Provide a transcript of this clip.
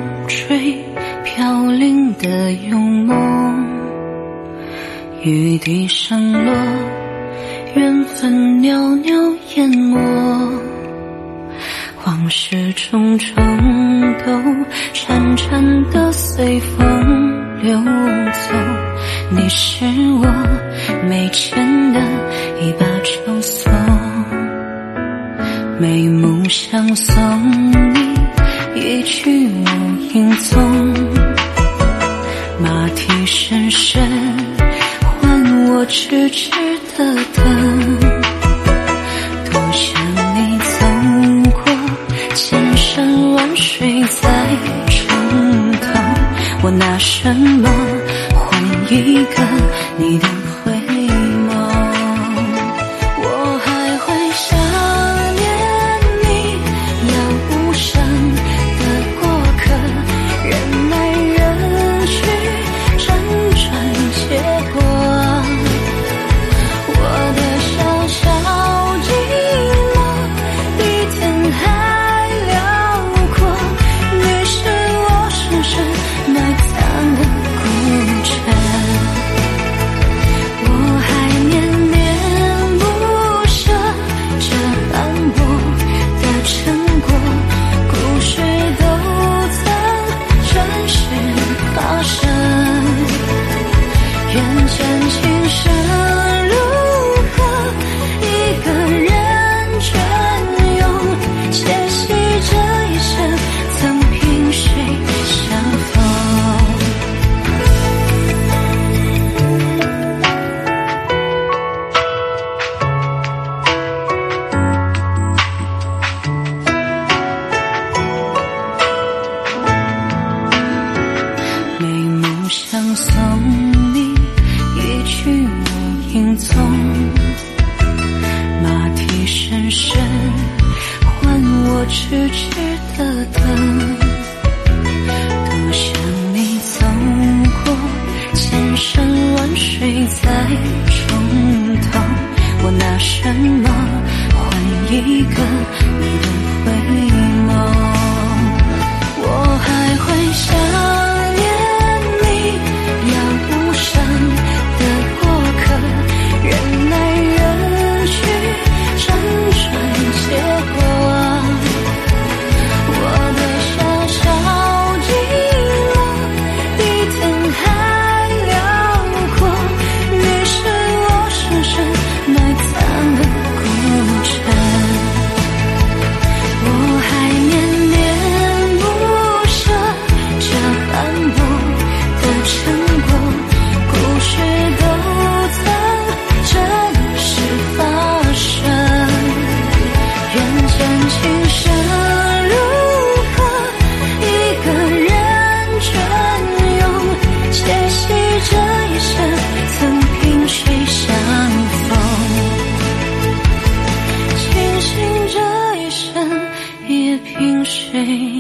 吹飘零的幽梦，雨滴上落，缘分袅袅淹没，往事种种都潺潺地随风流走。你是我眉间的一把愁锁，眉目相送，你一去无影踪。马蹄声声唤我痴痴的等，多想你走过千山万水再重头。我拿什么换一个你的回眸？我还会想念你，要无声的过客，人来人去，辗转结果。我的小小寂寞比天还辽阔，你是我深深埋藏的孤尘。我还念念不舍这斑驳的成果，故事都曾真实发生。缘浅情深如何一个人隽永，窃喜这一生曾萍水相逢。眉目相送，你一去无影踪。马蹄声声唤我痴痴的等，多想你走过千山万水再重头。我拿什么换一个你的回眸？我还会想念你，要无声的过客，人来人去，辗转结果。我的小小寂寞比天还辽阔，你是我深深埋藏的孤尘。我还念念不舍这斑驳的成果，故事都曾真实发生。缘浅情深如何一个人隽永，窃喜这一生曾萍水相逢。庆幸这一生也萍水